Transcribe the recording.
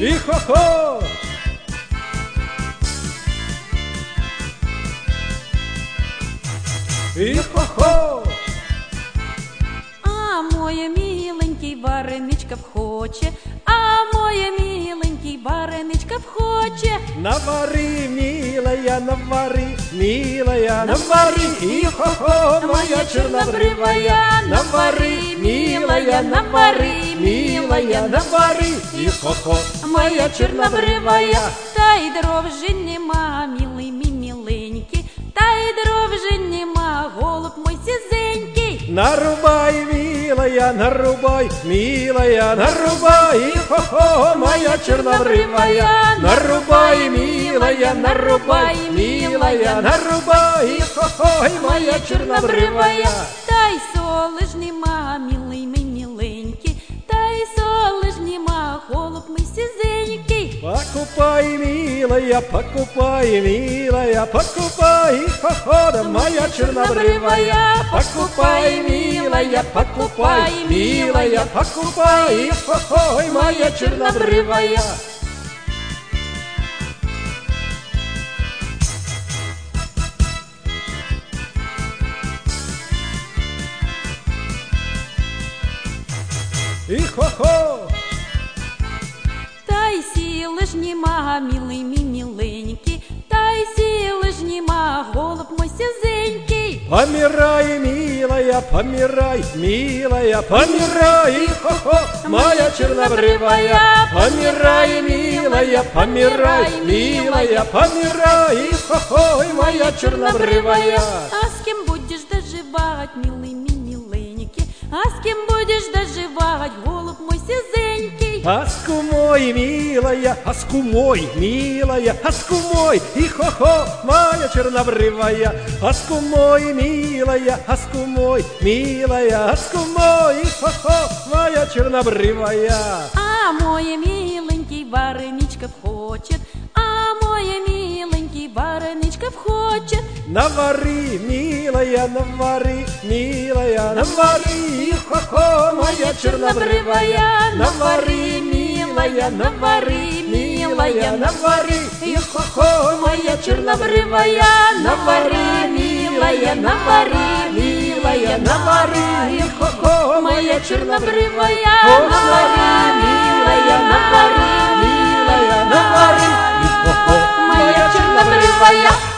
и хо-хо. И хо-хо. А моє міленький вареничка вхоче, а моє міленький вареничка вхоче. Навари, милая, навари, милая, навари, и хо-хо, моя чернобривая. Навари, милая, навари, милая, навари, и хо-хо, моя чернобривая. Та й дров же нема, милий мій міленький, та й дров же нема, голуб мой сизенький. Нарубай, милая, нарубай, милая, нарубай, и хо-хо, моя чернобривая. Нарубай, милая, нарубай, милая, нарубай, и хо-хо, моя чернобривая. Та й соли ж нема, милий мій міленький, та й соли ж нема, голуб мій сизенький. Покупай, милая, покупай, милая, покупай, и хо-хо, да моя чернобривая. Покупай, милая, покупай, милая, покупай, и хо-хо, моя чернобривая. И хо-хо. Та й сіли ж нема, милий мій міленький, та й сіли ж нема, голуб мой сизенький. Помирай, милая, помирай, милая, помирай, и хо-хо, моя чернобривая. Помирай, милая, помирай, милая, помирай, и хо-хо, моя чернобривая. А с кем будешь доживать, милый мій міленький, а с кем будешь доживать, голуб мой сизенький. Аску мой, милая, аску мой, милая, аску мой, и хо-хо, моя чернобривая. Аску мой, милая, аску мой, милая, аску мой, и хо-хо, моя чернобривая. А моє міленький вареничка вхоче, а моє міленький вареничка вхоче. Навари, милая, навари, милая, навари, и хо-хо, моя чернобривая. Навари, милая, навари, милая, навари, и хо-хо, моя чернобривая. Навари, милая, навари, милая, навари, и хо-хо, моя чернобривая. Навари, милая, навари, милая, навари, и хо-хо, моя чернобривая.